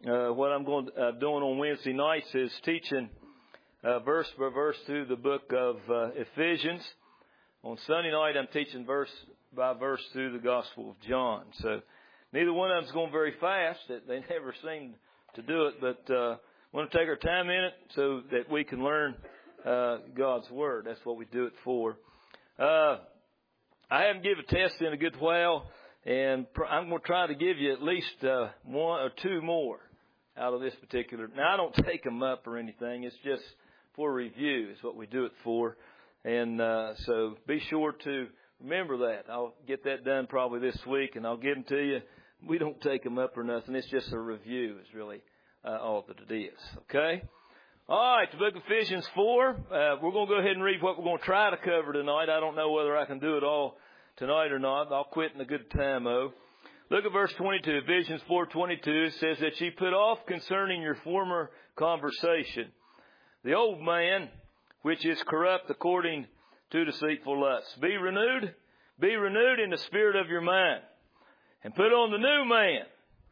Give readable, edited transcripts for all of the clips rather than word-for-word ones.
what I'm going doing on Wednesday nights is teaching verse by verse through the book of Ephesians. On Sunday night, I'm teaching verse by verse through the Gospel of John. So neither one of them's going very fast. They never seem to do it, but I want to take our time in it so that we can learn God's Word. That's what we do it for. I haven't given a test in a good while, and I'm going to try to give you at least one or two more out of this particular. Now, I don't take them up or anything. It's just for review is what we do it for. And so be sure to remember that. I'll get that done probably this week, and I'll give them to you. We don't take them up or nothing. It's just a review is really all that it is. Okay? All right, the book of Ephesians 4. We're going to go ahead and read what we're going to try to cover tonight. I don't know whether I can do it all tonight or not. I'll quit in a good time, though. Look at verse 22. Ephesians 4:22. It says that ye put off concerning your former conversation the old man, which is corrupt according to deceitful lusts. Be renewed in the spirit of your mind, and put on the new man,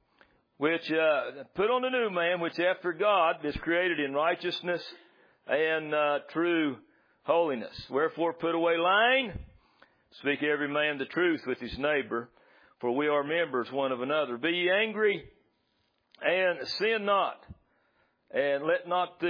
which after God is created in righteousness and true holiness. Wherefore put away lying, speak every man the truth with his neighbor, for we are members one of another. Be ye angry, and sin not, and let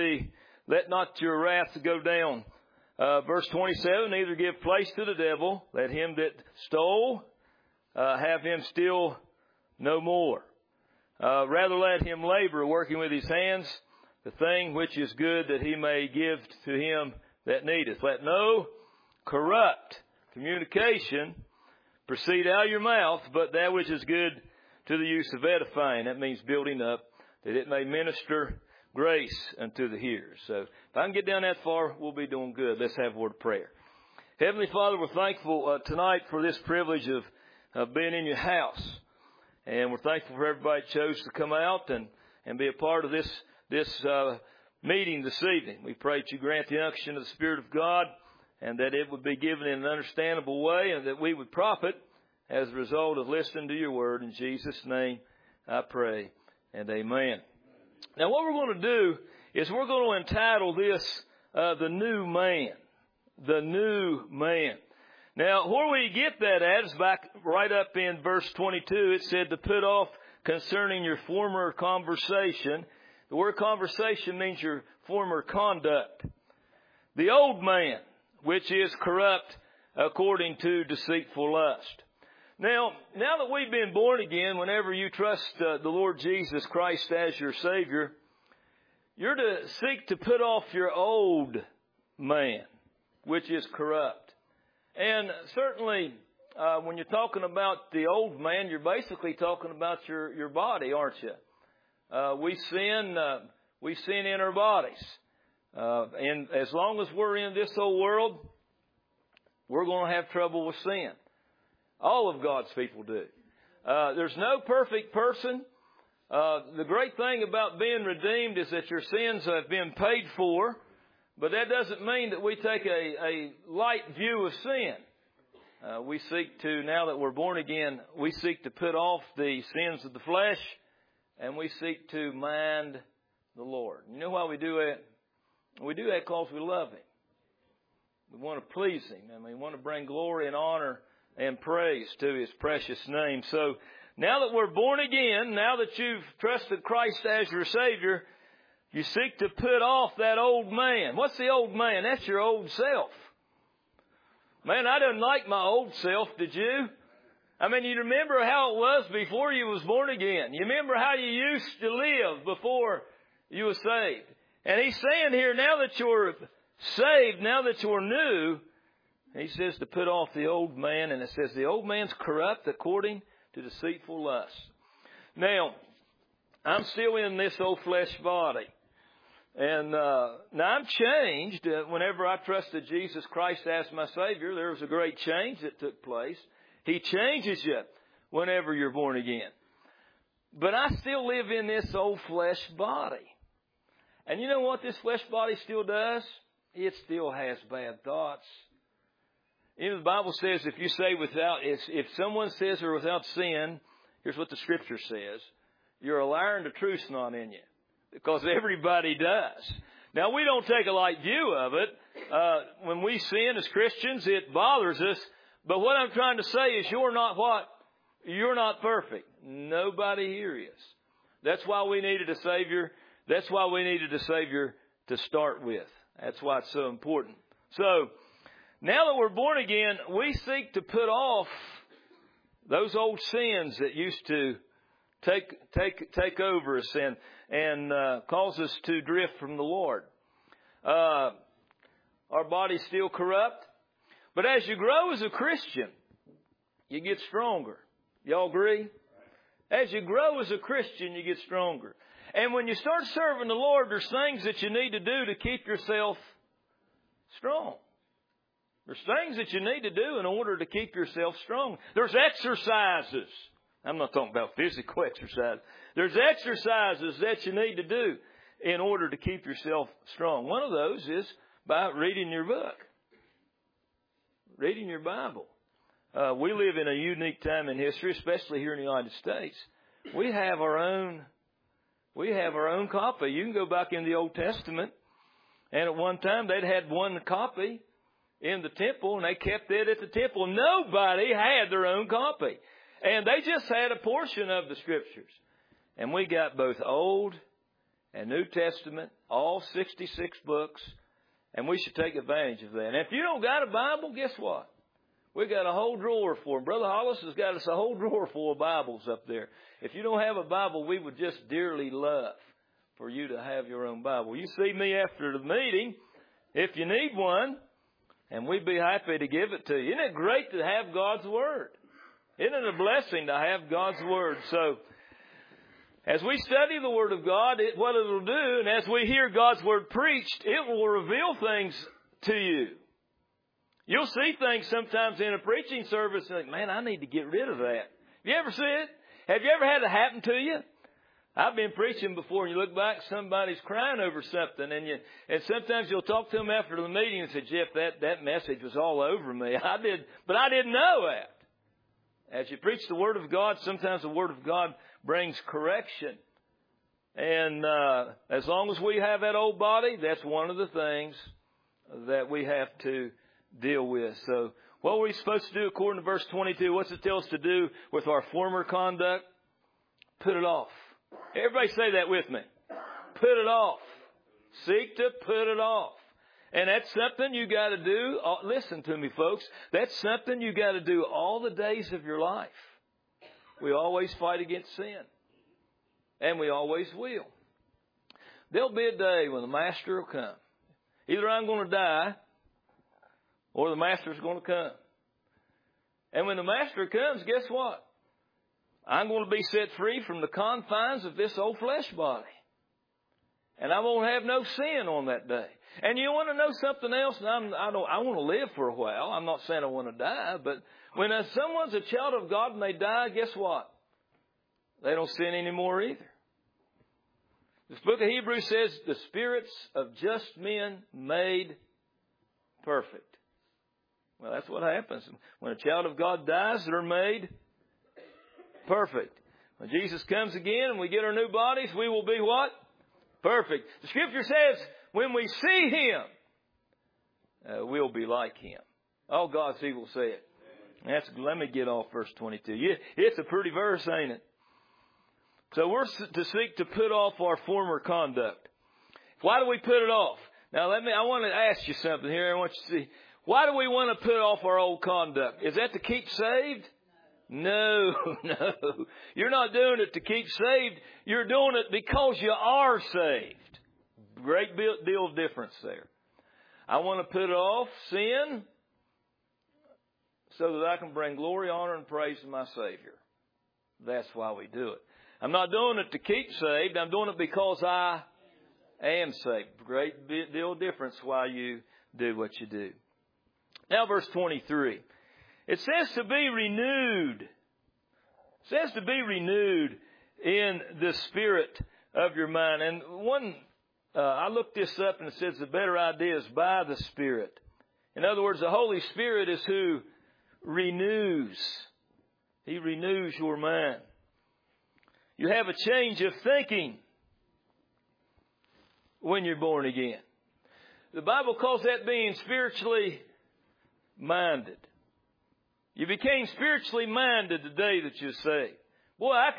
not your wrath go down. Verse 27, neither give place to the devil. Let him that stole, have him still no more. Rather let him labor, working with his hands, the thing which is good, that he may give to him that needeth. Let no corrupt communication proceed out of your mouth, but that which is good to the use of edifying. That means building up, that it may minister grace unto the hearers. So if I can get down that far, we'll be doing good. Let's have a word of prayer. Heavenly Father, we're thankful tonight for this privilege of being in your house. And we're thankful for everybody that chose to come out and be a part of this meeting this evening. We pray that you grant the unction of the Spirit of God, and that it would be given in an understandable way, and that we would profit as a result of listening to your word. In Jesus' name I pray, and amen. Now what we're going to do is we're going to entitle this The New Man. The New Man. Now where we get that at is back right up in verse 22. It said to put off concerning your former conversation. The word conversation means your former conduct. The old man, which is corrupt according to deceitful lust. Now that we've been born again, whenever you trust the Lord Jesus Christ as your Savior, you're to seek to put off your old man, which is corrupt. And certainly, when you're talking about the old man, you're basically talking about your body, aren't you? We sin in our bodies. And as long as we're in this old world, we're going to have trouble with sin. All of God's people do. There's no perfect person. The great thing about being redeemed is that your sins have been paid for, but that doesn't mean that we take a light view of sin. We seek to, now that we're born again, we seek to put off the sins of the flesh, and we seek to mind the Lord. You know why we do that? We do that because we love Him. We want to please Him, and we want to bring glory and honor and praise to His precious name. So now that we're born again, now that you've trusted Christ as your Savior, you seek to put off that old man. What's the old man? That's your old self. Man, I didn't like my old self, did you? I mean, you remember how it was before you was born again. You remember how you used to live before you were saved. And he's saying here, now that you're saved, now that you're new, he says to put off the old man. And it says the old man's corrupt according to deceitful lust. Now, I'm still in this old flesh body. And now I'm changed. Whenever I trusted Jesus Christ as my Savior, there was a great change that took place. He changes you whenever you're born again. But I still live in this old flesh body. And you know what this flesh body still does? It still has bad thoughts. You know, the Bible says if someone says they're without sin, here's what the Scripture says. you're a liar and the truth's not in you. Because everybody does. Now, we don't take a light view of it. When we sin as Christians, it bothers us. But what I'm trying to say is you're not what? You're not perfect. Nobody here is. That's why we needed a Savior. That's why we needed a Savior to start with. That's why it's so important. So, now that we're born again, we seek to put off those old sins that used to take over us and cause us to drift from the Lord. Our body's still corrupt. But as you grow as a Christian, you get stronger. Y'all agree? As you grow as a Christian, you get stronger. And when you start serving the Lord, there's things that you need to do to keep yourself strong. There's things that you need to do in order to keep yourself strong. There's exercises. I'm not talking about physical exercise. There's exercises that you need to do in order to keep yourself strong. One of those is by reading your book. Reading your Bible. We live in a unique time in history, especially here in the United States. We have our own copy. You can go back in the Old Testament, and at one time they'd had one copy in the temple, and they kept it at the temple. Nobody had their own copy. And they just had a portion of the Scriptures. And we got both Old and New Testament, all 66 books, and we should take advantage of that. And if you don't got a Bible, guess what? We got a whole drawer full. Brother Hollis has got us a whole drawer full of Bibles up there. If you don't have a Bible, we would just dearly love for you to have your own Bible. You see me after the meeting, if you need one, and we'd be happy to give it to you. Isn't it great to have God's Word? Isn't it a blessing to have God's Word? So, as we study the Word of God, what it will do, and as we hear God's Word preached, it will reveal things to you. You'll see things sometimes in a preaching service and think, man, I need to get rid of that. Have you ever seen it? Have you ever had it happen to you? I've been preaching before, and you look back, somebody's crying over something, and sometimes you'll talk to them after the meeting and say, Jeff, that message was all over me. But I didn't know that. As you preach the Word of God, sometimes the Word of God brings correction. And as long as we have that old body, that's one of the things that we have to deal with. So what are we supposed to do according to verse 22? What's it tell us to do with our former conduct? Put it off. Everybody say that with me. Put it off. Seek to put it off. And that's something you got to do. Listen to me, folks. That's something you got to do all the days of your life. We always fight against sin. And we always will. There'll be a day when the Master will come. Either I'm going to die or the Master's going to come. And when the Master comes, guess what? I'm going to be set free from the confines of this old flesh body. And I won't have no sin on that day. And you want to know something else? I want to live for a while. I'm not saying I want to die. But when someone's a child of God and they die, guess what? They don't sin anymore either. This book of Hebrews says, the spirits of just men made perfect. Well, that's what happens. When a child of God dies, they're made perfect. When Jesus comes again and we get our new bodies, we will be what? Perfect. The Scripture says, when we see Him, we'll be like Him. All God's people say it. Let me get off verse 22. Yeah, it's a pretty verse, ain't it? So we're to seek to put off our former conduct. Why do we put it off? Now I want to ask you something here. I want you to see. Why do we want to put off our old conduct? Is that to keep saved? No. You're not doing it to keep saved. You're doing it because you are saved. Great deal of difference there. I want to put off sin so that I can bring glory, honor, and praise to my Savior. That's why we do it. I'm not doing it to keep saved. I'm doing it because I am saved. Great deal of difference why you do what you do. Now verse 23. It says to be renewed. It says to be renewed in the spirit of your mind. And I looked this up and it says the better idea is by the Spirit. In other words, the Holy Spirit is who renews. He renews your mind. You have a change of thinking when you're born again. The Bible calls that being spiritually minded. You became spiritually minded the day that you're saved. Boy, I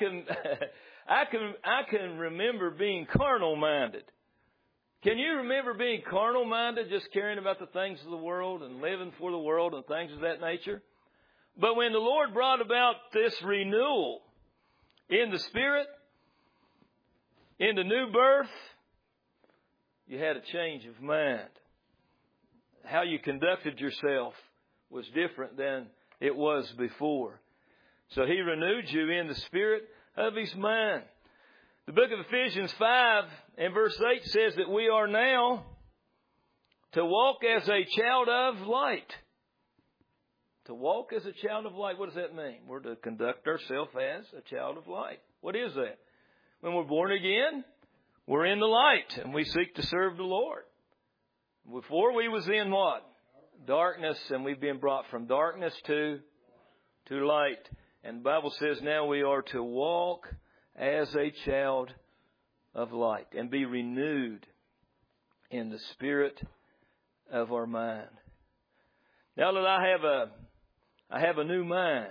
can remember being carnal minded. Can you remember being carnal minded, just caring about the things of the world and living for the world and things of that nature? But when the Lord brought about this renewal in the Spirit, in the new birth, you had a change of mind. How you conducted yourself was different than it was before. So He renewed you in the spirit of His mind. The book of Ephesians 5 and verse 8 says that we are now to walk as a child of light. To walk as a child of light, what does that mean? We're to conduct ourselves as a child of light. What is that? When we're born again, we're in the light and we seek to serve the Lord. Before we was in what? Darkness, and we've been brought from darkness to light. And the Bible says now we are to walk as a child of light and be renewed in the spirit of our mind. Now that I have a new mind,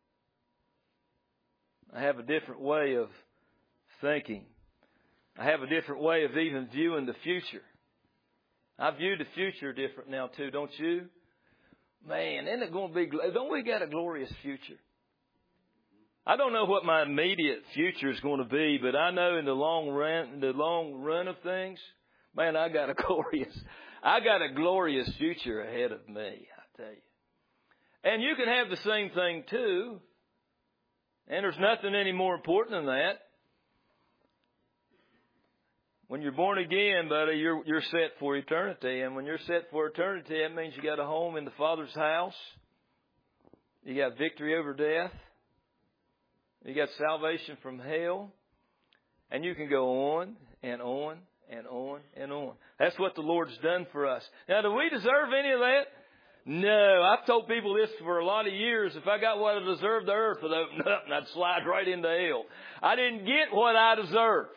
I have a different way of thinking. I have a different way of even viewing the future. I view the future different now too, don't you? Man, isn't it going to be, don't we got a glorious future? I don't know what my immediate future is going to be, but I know in the long run of things, man, I got a glorious future ahead of me, I tell you. And you can have the same thing too. And there's nothing any more important than that. When you're born again, buddy, you're set for eternity. And when you're set for eternity, that means you got a home in the Father's house. You got victory over death. You got salvation from hell. And you can go on and on and on and on. That's what the Lord's done for us. Now, do we deserve any of that? No. I've told people this for a lot of years. If I got what I deserved, the earth would open up and I'd slide right into hell. I didn't get what I deserved.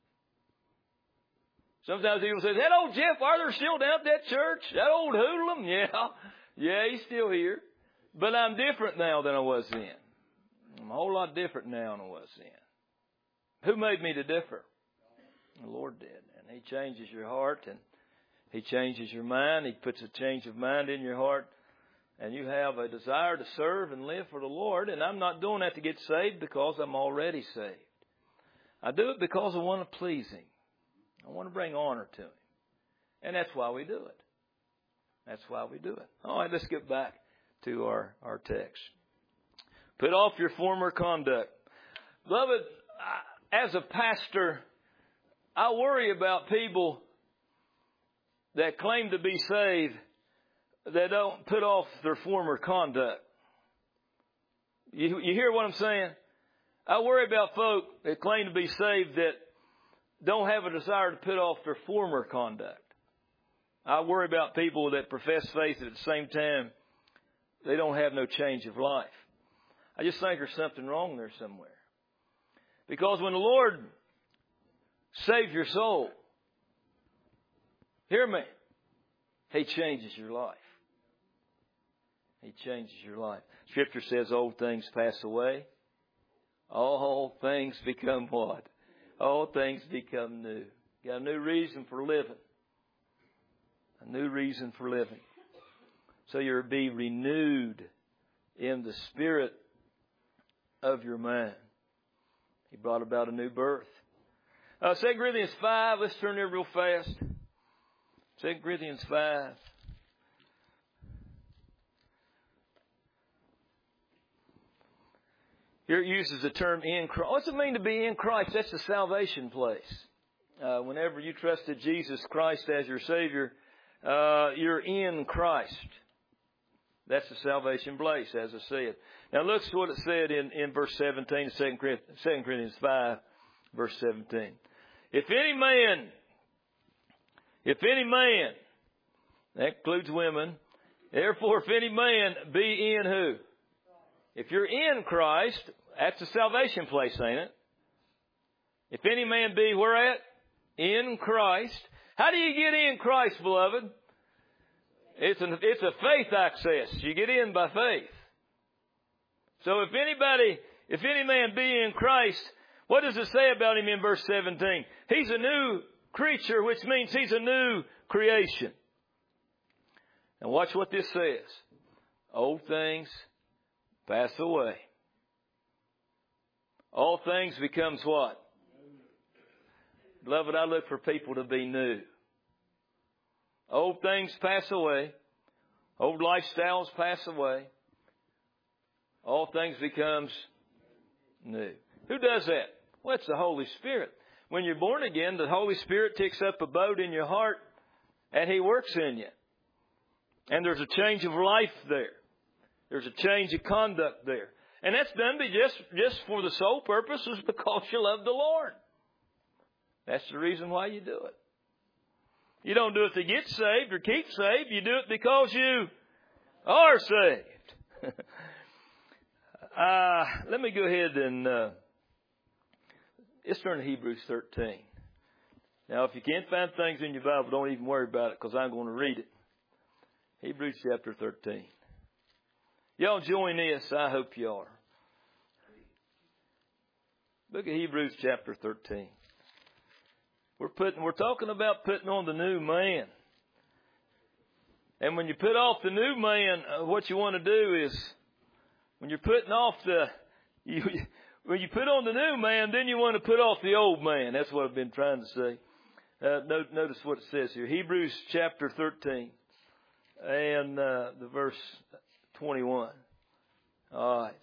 Sometimes people say, that old Jeff Arthur still down at that church? That old hoodlum? Yeah, he's still here. But I'm different now than I was then. I'm a whole lot different now than I was then. Who made me to differ? The Lord did. And He changes your heart and He changes your mind. He puts a change of mind in your heart. And you have a desire to serve and live for the Lord. And I'm not doing that to get saved because I'm already saved. I do it because I want to please Him. I want to bring honor to Him. And that's why we do it. That's why we do it. All right, let's get back to our text. Put off your former conduct. Beloved, as a pastor, I worry about people that claim to be saved that don't put off their former conduct. You hear what I'm saying? I worry about folk that claim to be saved that don't have a desire to put off their former conduct. I worry about people that profess faith and at the same time they don't have no change of life. I just think there's something wrong there somewhere. Because when the Lord saves your soul, hear me, He changes your life. He changes your life. Scripture says old things pass away. All things become what? All things become new. You got a new reason for living. A new reason for living. So you'll be renewed in the spirit of your mind. He brought about a new birth. 2 Corinthians 5. Let's turn there real fast. 2 Corinthians 5. Here it uses the term in Christ. What's it mean to be in Christ? That's the salvation place. Whenever you trusted Jesus Christ as your Savior, you're in Christ. That's the salvation place, as I said. Now look at what it said in verse 17 of 2 Corinthians 5, verse 17. If any man, that includes women, therefore if any man be in who? If you're in Christ, that's the salvation place, ain't it? If any man be where at? In Christ. How do you get in Christ, beloved? It's a faith access. You get in by faith. So if any man be in Christ, what does it say about him in verse 17? He's a new creature, which means he's a new creation. And watch what this says. Old things pass away. All things becomes what? Beloved, I look for people to be new. Old things pass away. Old lifestyles pass away. All things becomes new. Who does that? Well, it's the Holy Spirit. When you're born again, the Holy Spirit takes up abode in your heart and He works in you. And there's a change of life there. There's a change of conduct there. And that's done just for the sole purposes because you love the Lord. That's the reason why you do it. You don't do it to get saved or keep saved. You do it because you are saved. Let me go ahead and let's turn to Hebrews 13. Now, if you can't find things in your Bible, don't even worry about it because I'm going to read it. Hebrews chapter 13. Y'all join this. I hope you are. Look at Hebrews chapter 13. We're talking about putting on the new man. And when you put off the new man, what you want to do is, when you're putting off when you put on the new man, then you want to put off the old man. That's what I've been trying to say. Notice what it says here. Hebrews chapter 13 and the verse 21. All right.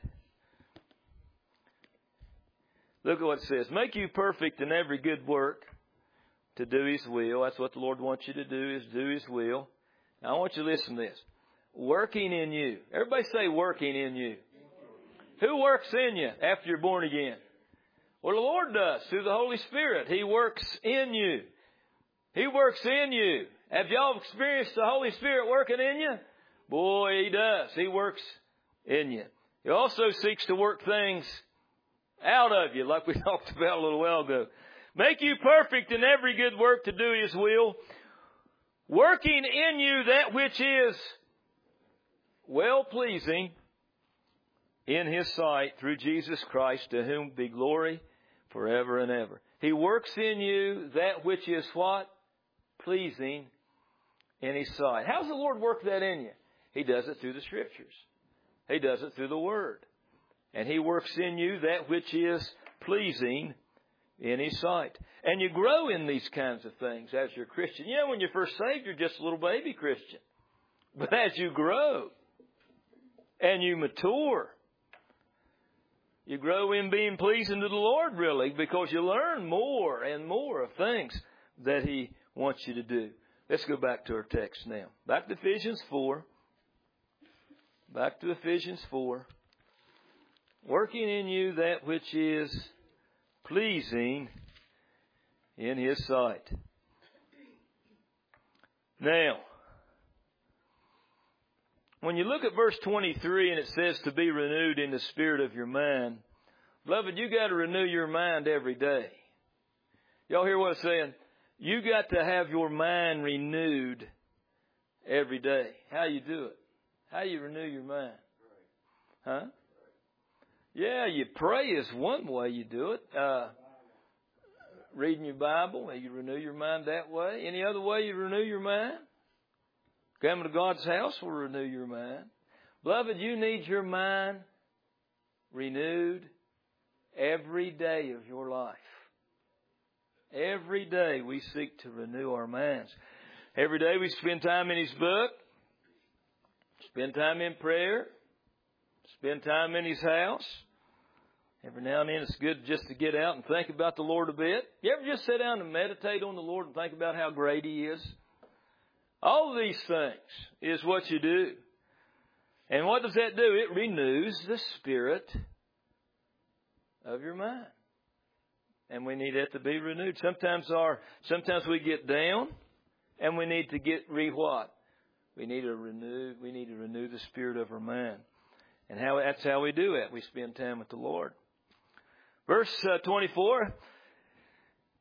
Look at what it says. Make you perfect in every good work to do His will. That's what the Lord wants you to do, is do His will. Now I want you to listen to this. Working in you. Everybody say working in you. Who works in you after you're born again? Well, the Lord does through the Holy Spirit. He works in you. He works in you. Have y'all experienced the Holy Spirit working in you? Boy, He does. He works in you. He also seeks to work things out of you, like we talked about a little while ago. Make you perfect in every good work to do His will, working in you that which is well-pleasing in His sight through Jesus Christ, to whom be glory forever and ever. He works in you that which is what? Pleasing in His sight. How does the Lord work that in you? He does it through the Scriptures. He does it through the Word. And He works in you that which is pleasing in His sight. And you grow in these kinds of things as you're a Christian. You know, when you're first saved, you're just a little baby Christian. But as you grow and you mature, you grow in being pleasing to the Lord, really, because you learn more and more of things that He wants you to do. Let's go back to our text now. Back to Ephesians 4. Back to Ephesians 4. Working in you that which is pleasing in His sight. Now, when you look at verse 23 and it says to be renewed in the spirit of your mind, beloved, you got to renew your mind every day. Y'all hear what I'm saying? You got to have your mind renewed every day. How you do it? How you renew your mind? Huh? Yeah, you pray is one way you do it. Reading your Bible, you renew your mind that way. Any other way you renew your mind? Coming to God's house will renew your mind. Beloved, you need your mind renewed every day of your life. Every day we seek to renew our minds. Every day we spend time in His book, spend time in prayer, spend time in His house. Every now and then it's good just to get out and think about the Lord a bit. You ever just sit down and meditate on the Lord and think about how great He is? All of these things is what you do. And what does that do? It renews the spirit of your mind. And we need that to be renewed. Sometimes we get down and we need to get what? We need to renew the spirit of our mind. And that's how we do it. We spend time with the Lord. Verse 24,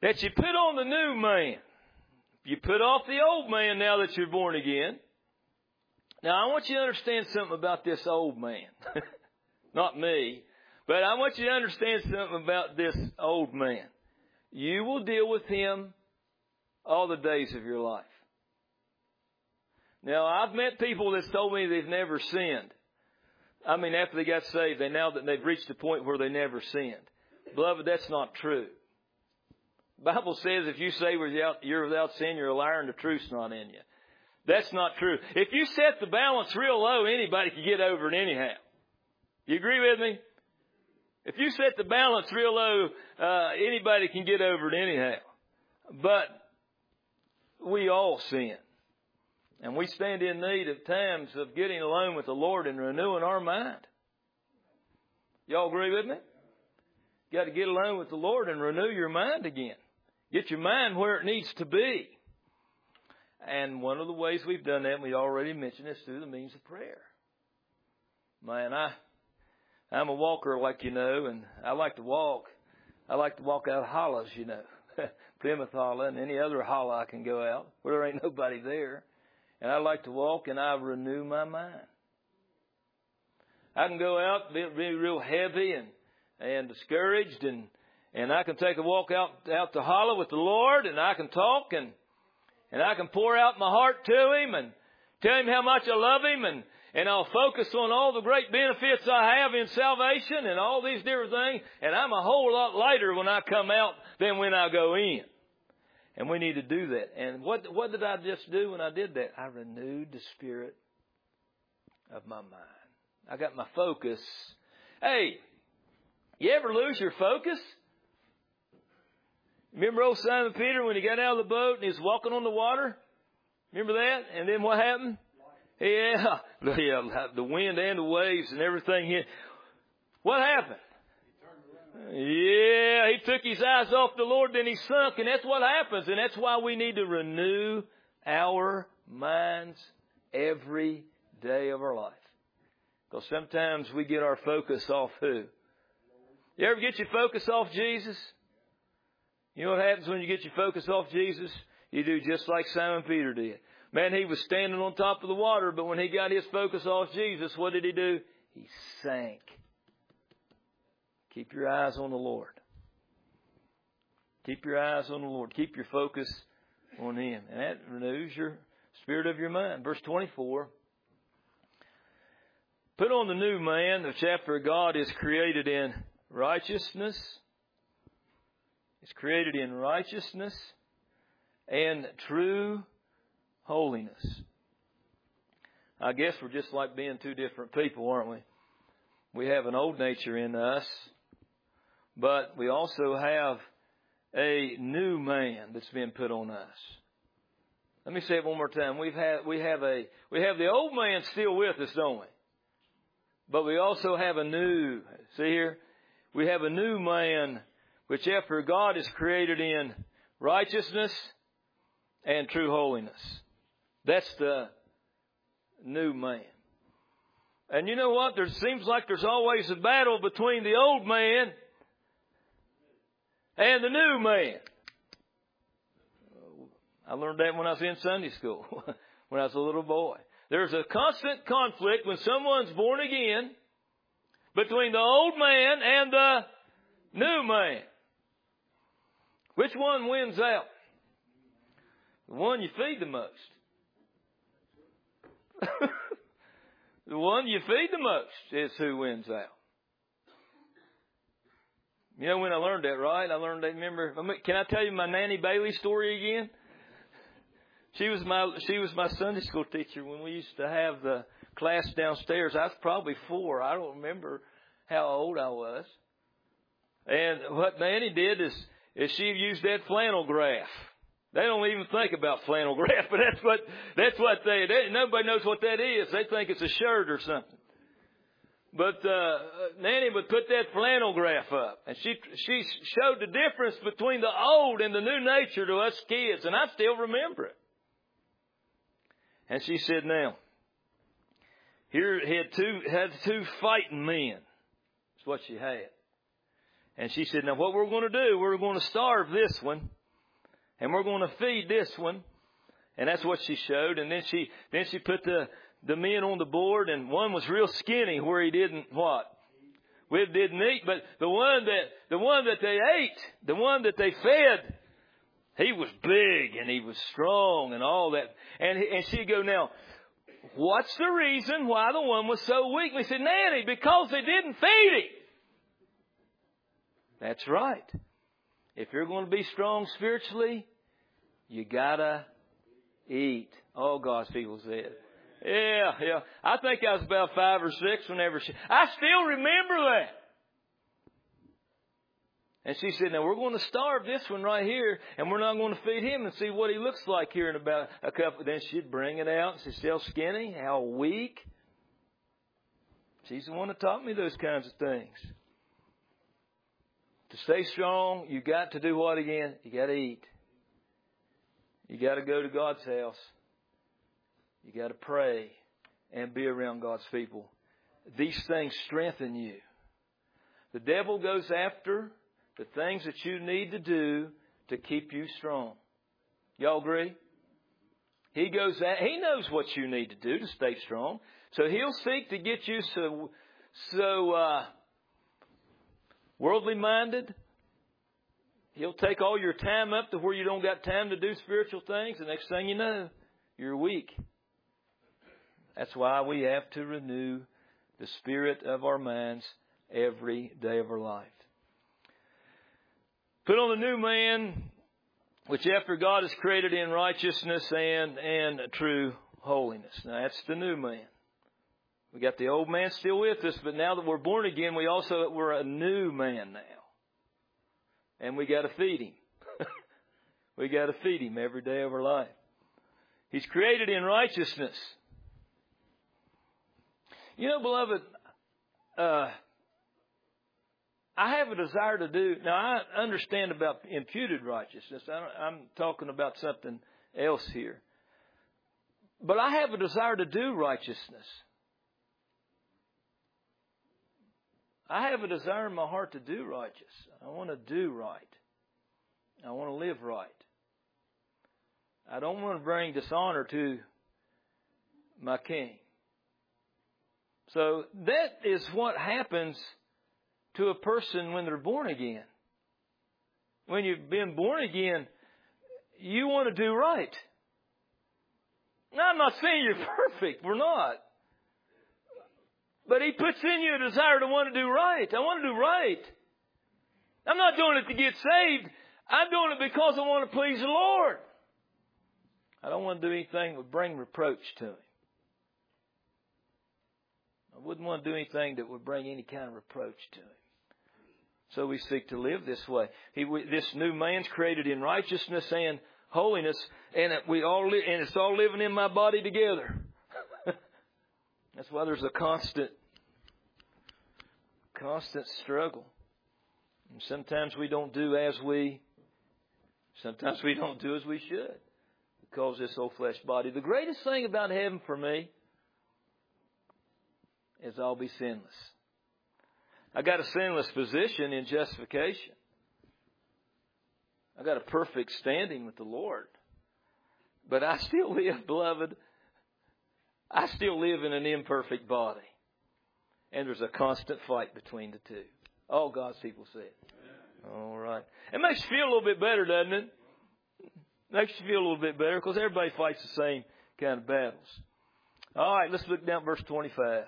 that you put on the new man. You put off the old man now that you're born again. Now, I want you to understand something about this old man. Not me, but I want you to understand something about this old man. You will deal with him all the days of your life. Now, I've met people that's told me they've never sinned. I mean, after they got saved, now that they've reached the point where they never sinned. Beloved, that's not true. The Bible says if you say you're without sin, you're a liar and the truth's not in you. That's not true. If you set the balance real low, anybody can get over it anyhow. You agree with me? If you set the balance real low, anybody can get over it anyhow. But we all sin. And we stand in need of times of getting alone with the Lord and renewing our mind. Y'all agree with me? You got to get alone with the Lord and renew your mind again. Get your mind where it needs to be. And one of the ways we've done that, we already mentioned, is through the means of prayer. Man, I'm a walker, like you know, and I like to walk. I like to walk out of hollows, you know. Plymouth Hollow and any other hollow I can go out where there ain't nobody there. And I like to walk and I renew my mind. I can go out, be real heavy and discouraged, and I can take a walk out the hollow with the Lord, and I can talk and I can pour out my heart to Him and tell Him how much I love Him, and I'll focus on all the great benefits I have in salvation and all these different things, and I'm a whole lot lighter when I come out than when I go in. And we need to do that. And what did I just do when I did that? I renewed the spirit of my mind. I got my focus. Hey, you ever lose your focus? Remember old Simon Peter when he got out of the boat and he was walking on the water? Remember that? And then what happened? Yeah, the wind and the waves and everything hit. What happened? Yeah, he took his eyes off the Lord, then he sunk, and that's what happens. And that's why we need to renew our minds every day of our life. Because sometimes we get our focus off who? You ever get your focus off Jesus? You know what happens when you get your focus off Jesus? You do just like Simon Peter did. Man, he was standing on top of the water, but when he got his focus off Jesus, what did he do? He sank. Keep your eyes on the Lord. Keep your eyes on the Lord. Keep your focus on Him. And that renews your spirit of your mind. Verse 24. Put on the new man, the chapter of God is created in righteousness. It's created in righteousness and true holiness. I guess we're just like being two different people, aren't we? We have an old nature in us, but we also have a new man that's been put on us. Let me say it one more time. We have the old man still with us, don't we? But we also have a new, see here? We have a new man, which after God is created in righteousness and true holiness. That's the new man. And you know what? There seems like there's always a battle between the old man and the new man. I learned that when I was in Sunday school, when I was a little boy. There's a constant conflict when someone's born again between the old man and the new man. Which one wins out? The one you feed the most. The one you feed the most is who wins out. You know when I learned that, right? I learned that, remember, can I tell you my Nanny Bailey story again? She was my Sunday school teacher when we used to have the class downstairs. I was probably 4. I don't remember how old I was. And what Nanny did is she used that flannel graph. They don't even think about flannel graph, but that's what nobody knows what that is. They think it's a shirt or something. But Nanny would put that flannel graph up, and she showed the difference between the old and the new nature to us kids, and I still remember it. And she said, "Now, here had two fighting men." That's what she had. And she said, "Now, what we're going to do? We're going to starve this one, And we're going to feed this one. And that's what she showed. And then she put the men on the board, and one was real skinny where he didn't what? We didn't eat, but the one that they ate, the one that they fed, he was big and he was strong and all that. And she'd go, now, what's the reason why the one was so weak? We said, Nanny, because they didn't feed him. That's right. If you're going to be strong spiritually, you gotta eat. All God's people said. Yeah. I think I was about 5 or 6 whenever I still remember that. And she said, now we're going to starve this one right here, and we're not going to feed him and see what he looks like here in about a couple. Then she'd bring it out and say, see how skinny, how weak. She's the one that taught me those kinds of things. To stay strong, you got to do what again? You got to eat. You got to go to God's house. You got to pray and be around God's people. These things strengthen you. The devil goes after the things that you need to do to keep you strong. Y'all agree? He knows what you need to do to stay strong. So he'll seek to get you so worldly minded. He'll take all your time up to where you don't got time to do spiritual things. The next thing you know, you're weak. That's why we have to renew the spirit of our minds every day of our life. Put on the new man, which after God is created in righteousness and true holiness. Now that's the new man. We got the old man still with us, but now that we're born again, we're a new man now. And we got to feed him. We got to feed him every day of our life. He's created in righteousness. You know, beloved, I have a desire to do. Now, I understand about imputed righteousness. I'm talking about something else here. But I have a desire to do righteousness. I have a desire in my heart to do righteous. I want to do right. I want to live right. I don't want to bring dishonor to my King. So that is what happens to a person when they're born again. When you've been born again, you want to do right. Now, I'm not saying you're perfect. We're not. But He puts in you a desire to want to do right. I want to do right. I'm not doing it to get saved. I'm doing it because I want to please the Lord. I don't want to do anything that would bring reproach to Him. I wouldn't want to do anything that would bring any kind of reproach to Him. So we seek to live this way. This new man's created in righteousness and holiness, and it's all living in my body together. That's why there's a constant struggle. And sometimes we don't do as we should, because this old flesh body. The greatest thing about heaven for me is I'll be sinless. I got a sinless position in justification. I got a perfect standing with the Lord. But I still live, beloved. I still live in an imperfect body. And there's a constant fight between the two. All God's people say it. All right. It makes you feel a little bit better, doesn't it? Makes you feel a little bit better because everybody fights the same kind of battles. All right, let's look down at verse 25.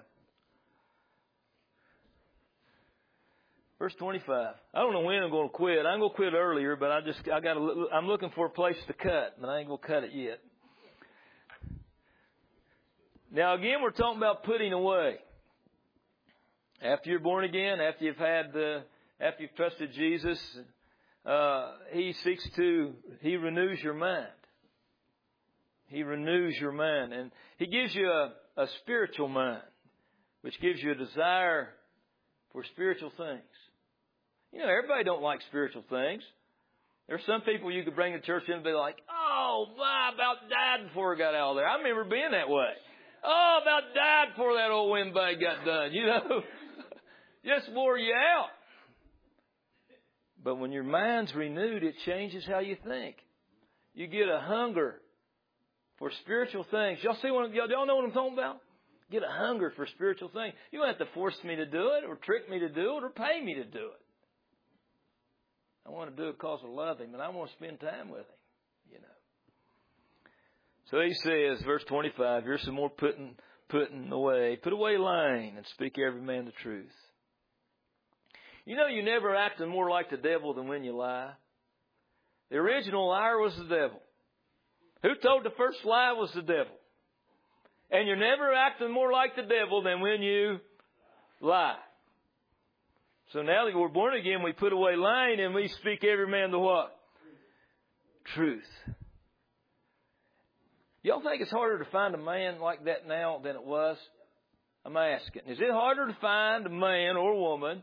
Verse 25. I don't know when I'm going to quit. I'm going to quit earlier, but I'm looking for a place to cut, but I ain't going to cut it yet. Now again, we're talking about putting away. After you're born again, after you've trusted Jesus, He renews your mind. He renews your mind, and He gives you a spiritual mind, which gives you a desire for spiritual things. You know, everybody don't like spiritual things. There's some people you could bring to church and be like, oh, I about died before I got out of there. I remember being that way. Oh, about died before that old windbag got done. You know, just wore you out. But when your mind's renewed, it changes how you think. You get a hunger for spiritual things. Y'all know what I'm talking about? Get a hunger for spiritual things. You don't have to force me to do it or trick me to do it or pay me to do it. I want to do it because I love Him and I want to spend time with Him, you know. So he says, verse 25, here's some more putting away. Put away lying and speak every man the truth. You know, you never acted more like the devil than when you lie. The original liar was the devil. Who told the first lie was the devil. And you're never acting more like the devil than when you lie. So now that we're born again, we put away lying and we speak every man the what? Truth. Y'all think it's harder to find a man like that now than it was? I'm asking. Is it harder to find a man or a woman?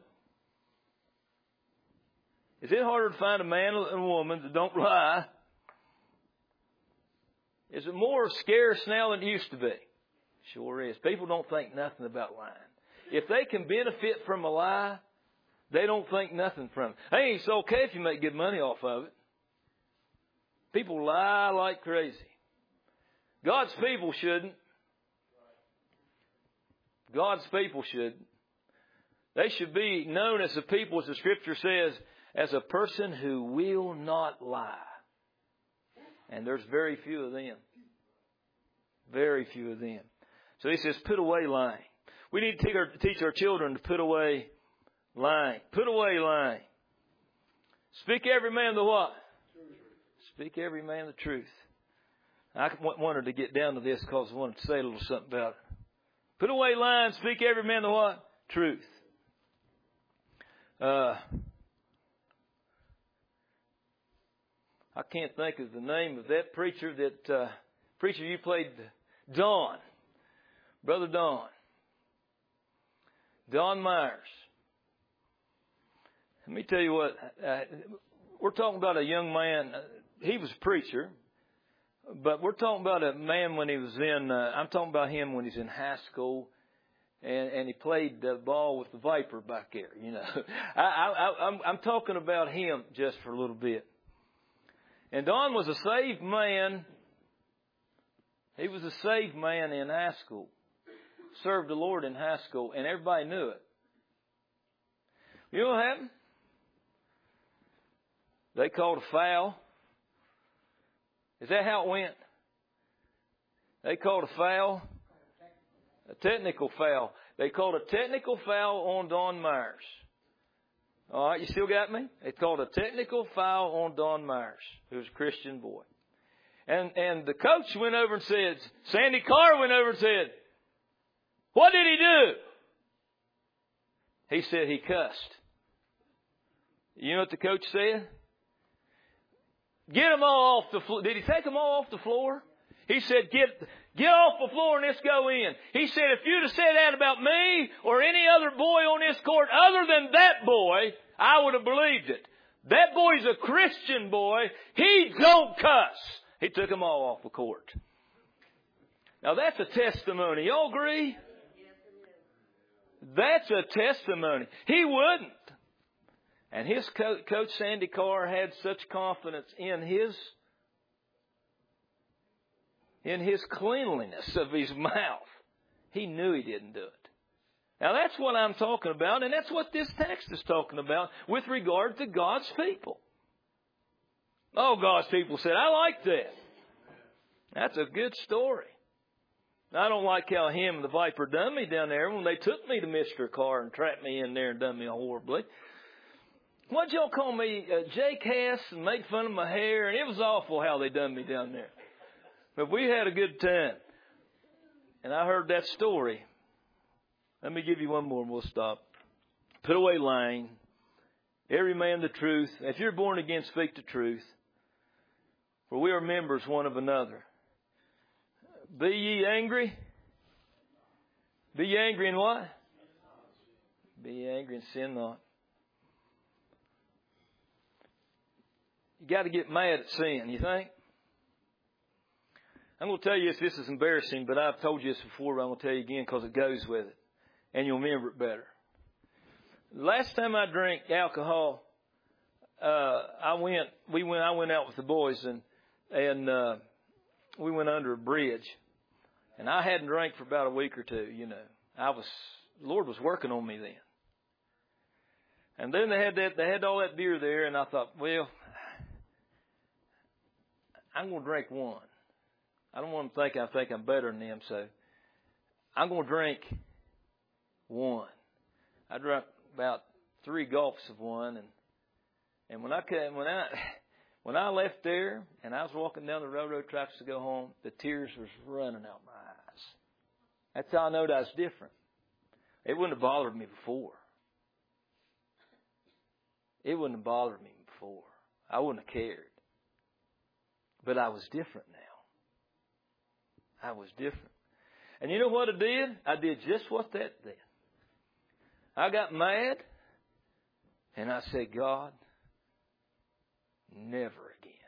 Is it harder to find a man and a woman that don't lie? Is it more scarce now than it used to be? Sure is. People don't think nothing about lying. If they can benefit from a lie, they don't think nothing from it. Hey, it's okay if you make good money off of it. People lie like crazy. God's people shouldn't. God's people shouldn't. They should be known as a people, as the Scripture says, as a person who will not lie. And there's very few of them. Very few of them. So he says, put away lying. We need to teach our children to put away lying. Put away lying. Speak every man the what? Speak every man the truth. I wanted to get down to this because I wanted to say a little something about it. Put away lying. Speak every man the what? Truth. I can't think of the name of that preacher you played, Don. Brother Don. Don Myers. Let me tell you what, we're talking about a young man. He was a preacher, but we're talking about a man when he was I'm talking about him when he's in high school. And he played the ball with the Viper back there, you know. I'm talking about him just for a little bit. And Don was a saved man. He was a saved man in high school. Served the Lord in high school, and everybody knew it. You know what happened? They called a foul. Is that how it went? They called a foul. A technical foul. They called a technical foul on Don Myers. All right, you still got me? They called a technical foul on Don Myers, who was a Christian boy. And the coach went over and said, Sandy Carr went over and said, what did he do? He said he cussed. You know what the coach said? Get them all off the floor. Did he take them all off the floor? He said, get off the floor and let's go in. He said, if you'd have said that about me or any other boy on this court other than that boy, I would have believed it. That boy's a Christian boy. He don't cuss. He took them all off the court. Now that's a testimony. Y'all agree? That's a testimony. He wouldn't. And his coach Sandy Carr had such confidence in his cleanliness of his mouth. He knew he didn't do it. Now that's what I'm talking about, and that's what this text is talking about with regard to God's people. Oh, God's people said, I like that. That's a good story. I don't like how him and the Viper done me down there when they took me to Mr. Carr and trapped me in there and done me horribly. What'd y'all call me? Jake Hess, and made fun of my hair, and it was awful how they done me down there. But we had a good time. And I heard that story. Let me give you one more and we'll stop. Put away lying. Every man the truth. If you're born again, speak the truth. For we are members one of another. Be ye angry. Be ye angry in what? Be ye angry and sin not. You got to get mad at sin, you think? I'm going to tell you this is embarrassing, but I've told you this before, but I'm going to tell you again because it goes with it. And you'll remember it better. Last time I drank alcohol, I went out with the boys, and And we went under a bridge. And I hadn't drank for about a week or two, you know. The Lord was working on me then. And then they had all that beer there, and I thought, well, I'm going to drink one. I don't want them to think I'm better than them, so I'm going to drink one. I drank about 3 gulps of one, and when I left there and I was walking down the railroad tracks to go home, the tears was running out my eyes. That's how I know that I was different. It wouldn't have bothered me before. It wouldn't have bothered me before. I wouldn't have cared. But I was different now. I was different. And you know what I did? I did just what that did. I got mad, and I said, God, never again.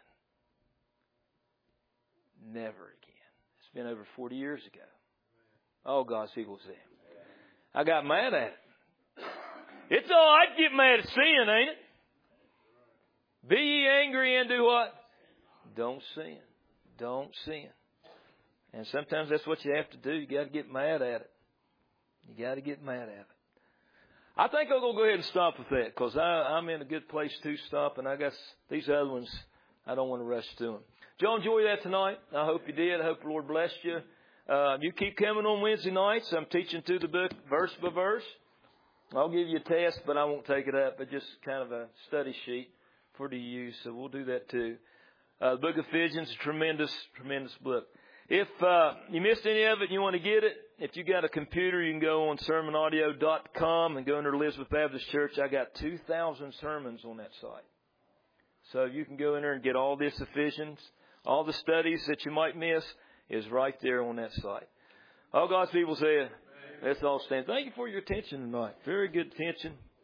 Never again. It's been over 40 years ago. Oh, God's people say. I got mad at it. It's all right to get mad at sin, ain't it? Be ye angry and do what? Don't sin. Don't sin. And sometimes that's what you have to do. You got to get mad at it. You got to get mad at it. I think I'm going to go ahead and stop with that because I'm in a good place to stop, and I guess these other ones, I don't want to rush to them. Did y'all enjoy that tonight? I hope you did. I hope the Lord blessed you. You keep coming on Wednesday nights. I'm teaching through the book verse by verse. I'll give you a test, but I won't take it up, but just kind of a study sheet for to use, so we'll do that too. The book of Ephesians is a tremendous, tremendous book. If you missed any of it and you want to get it, if you got a computer, you can go on sermonaudio.com and go under Elizabeth Baptist Church. I got 2,000 sermons on that site. So you can go in there and get all this Ephesians. All the studies that you might miss is right there on that site. All God's people say, let's all stand. Thank you for your attention tonight. Very good attention.